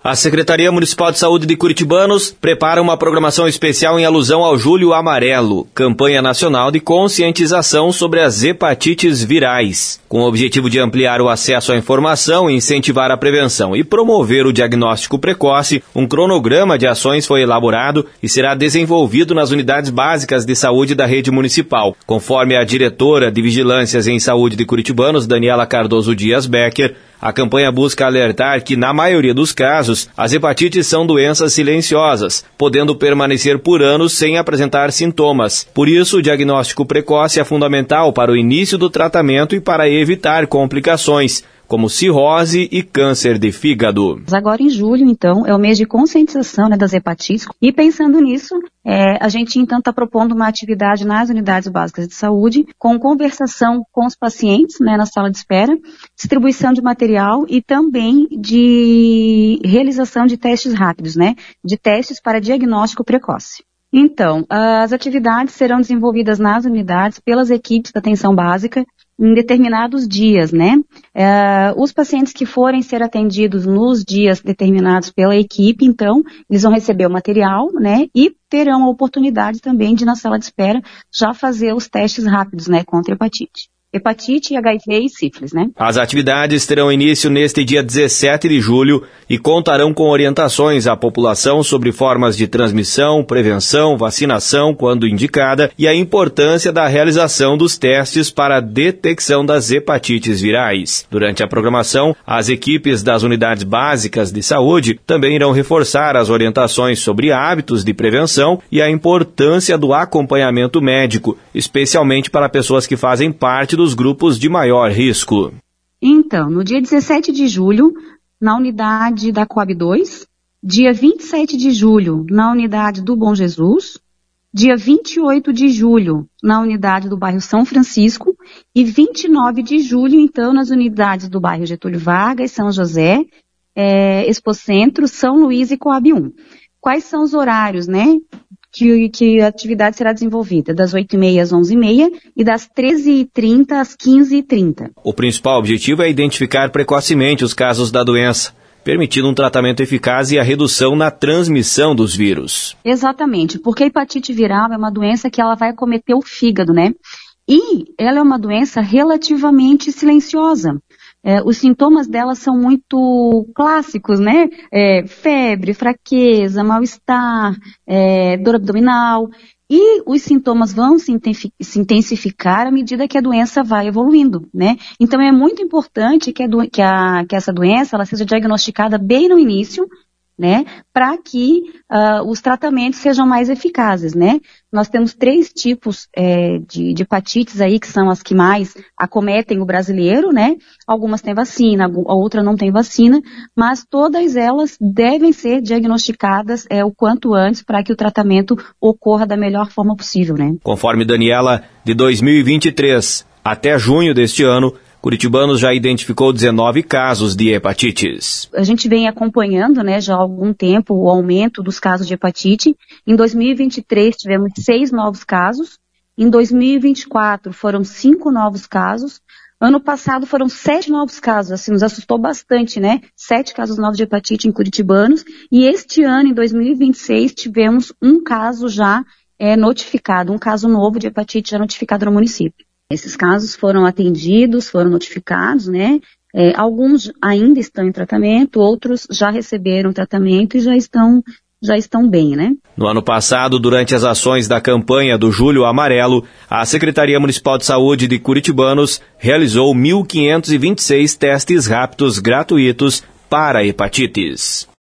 A Secretaria Municipal de Saúde de Curitibanos prepara uma programação especial em alusão ao Julho Amarelo, campanha nacional de conscientização sobre as hepatites virais, com o objetivo de ampliar o acesso à informação, incentivar a prevenção e promover o diagnóstico precoce. Um cronograma de ações foi elaborado e será desenvolvido nas unidades básicas de saúde da rede municipal. Conforme a diretora de Vigilâncias em Saúde de Curitibanos, Daniela Cardoso Dias Becker, a campanha busca alertar que, na maioria dos casos, as hepatites são doenças silenciosas, podendo permanecer por anos sem apresentar sintomas. Por isso, o diagnóstico precoce é fundamental para o início do tratamento e para evitar complicações, como cirrose e câncer de fígado. Agora em julho, então, é o mês de conscientização, das hepatites. E pensando nisso, a gente então está propondo uma atividade nas unidades básicas de saúde, com conversação com os pacientes, na sala de espera, distribuição de material e também de realização de testes rápidos, de testes para diagnóstico precoce. Então, as atividades serão desenvolvidas nas unidades pelas equipes da atenção básica em determinados dias, Os pacientes que forem ser atendidos nos dias determinados pela equipe, então, eles vão receber o material, e terão a oportunidade também de, na sala de espera, já fazer os testes rápidos, contra hepatite. Hepatite, HIV e sífilis, As atividades terão início neste dia 17 de julho e contarão com orientações à população sobre formas de transmissão, prevenção, vacinação, quando indicada, e a importância da realização dos testes para a detecção das hepatites virais. Durante a programação, as equipes das unidades básicas de saúde também irão reforçar as orientações sobre hábitos de prevenção e a importância do acompanhamento médico, especialmente para pessoas que fazem parte dos grupos de maior risco. Então, no dia 17 de julho, na unidade da Coab 2, dia 27 de julho, na unidade do Bom Jesus, dia 28 de julho, na unidade do bairro São Francisco, e 29 de julho, então, nas unidades do bairro Getúlio Vargas, São José, Expocentro, São Luís e Coab 1. Quais são os horários, que a atividade será desenvolvida? Das 8h30 às 11h30 e das 13h30 às 15h30. O principal objetivo é identificar precocemente os casos da doença, permitindo um tratamento eficaz e a redução na transmissão dos vírus. Exatamente, porque a hepatite viral é uma doença que ela vai acometer o fígado, E ela é uma doença relativamente silenciosa. Os sintomas dela são muito clássicos, febre, fraqueza, mal-estar, dor abdominal. E os sintomas vão se intensificar à medida que a doença vai evoluindo, Então é muito importante que essa doença ela seja diagnosticada bem no início, para que os tratamentos sejam mais eficazes, Nós temos 3 tipos de hepatites aí, que são as que mais acometem o brasileiro, Algumas têm vacina, a outra não tem vacina, mas todas elas devem ser diagnosticadas o quanto antes para que o tratamento ocorra da melhor forma possível, Conforme Daniela, de 2023 até junho deste ano, Curitibanos já identificou 19 casos de hepatites. A gente vem acompanhando, já há algum tempo, o aumento dos casos de hepatite. Em 2023 tivemos 6 novos casos. Em 2024 foram 5 novos casos. Ano passado foram 7 novos casos, nos assustou bastante, 7 casos novos de hepatite em Curitibanos. E este ano, em 2026, tivemos um caso já notificado, um caso novo de hepatite já notificado no município. Esses casos foram atendidos, foram notificados, Alguns ainda estão em tratamento, outros já receberam tratamento e já estão bem, No ano passado, durante as ações da campanha do Julho Amarelo, a Secretaria Municipal de Saúde de Curitibanos realizou 1.526 testes rápidos gratuitos para hepatites.